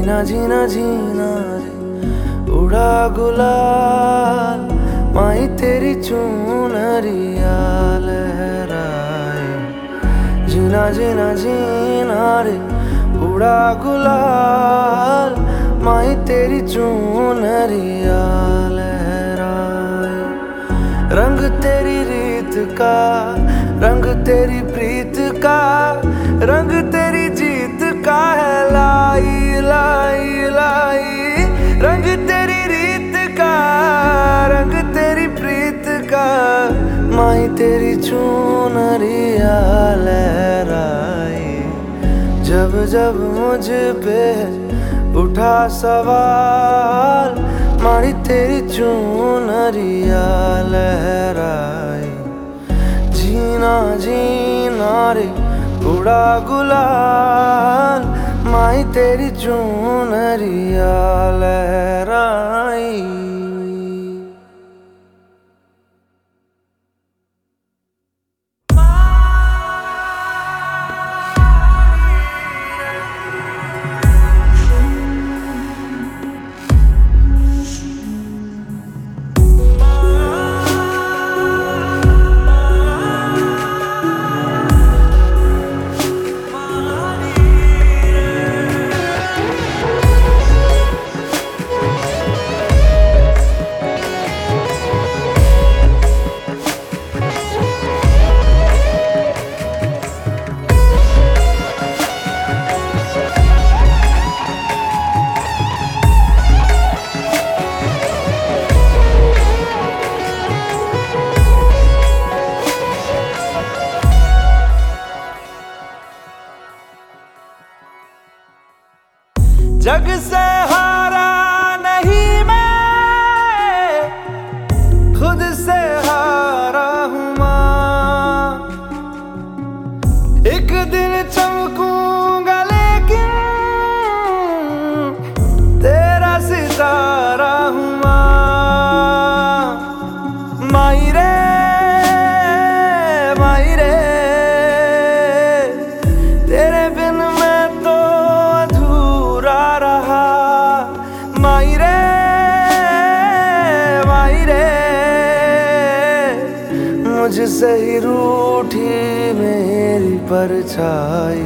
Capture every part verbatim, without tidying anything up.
जीना जीना जीना रे उड़ा गुलाल, माही तेरी चुनरिया लहराए। जीना जीना जीना रे उड़ा गुलाल, माही तेरी चुनरिया लहराए। रंग तेरी रीत का, रंग तेरी प्रीत का, रंग तेरी जीत का है लाई लाई लाई। रंग तेरी रीत का, रंग तेरी प्रीत का, माही तेरी चुनरिया लहराए। जब जब मुझ पे उठा सवाल, माही तेरी चुनरिया लहराए। जीना जीना रे उड़ा गुलाल, माही तेरी चुनरिया लहराई। जग से हारा नहीं मैं, खुद से हारा हूँ माँ। एक दिन चमकूंगा लेकिन तेरा सितारा हूँ माँ। माई रे माई रे, तेरे बिन मैं तो अधूरा रहा। माई रे माई रे, मुझसे ही रूठी मेरी परछाई।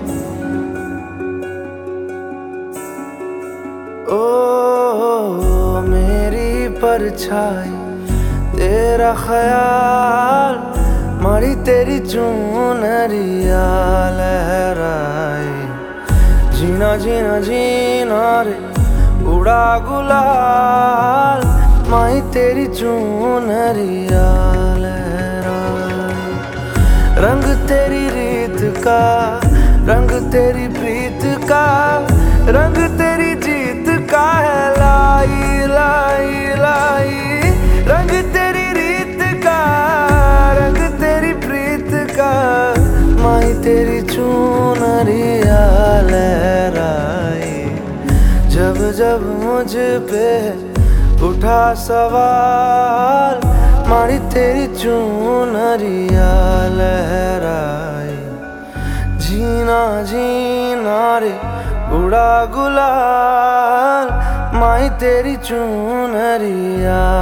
ओ मेरी परछाई, तेरा ख्याल, माही तेरी चुनरिया लहराए। जीना जीना जीना रे उड़ा गुलाल, माही तेरी चुनरिया लहराए। रंग तेरी रीत का, रंग तेरी प्रीत का, रंग तेरी जीत का है लाई लाई लाई। रंग तेरी रीत का, रंग तेरी प्रीत का, माही तेरी चुनरिया लहराए। जब जब मुझ पे उठा सवाल, माही तेरी चुनरिया लहराए। जीना जीना रे उड़ा गुलाल, माही तेरी चुनरिया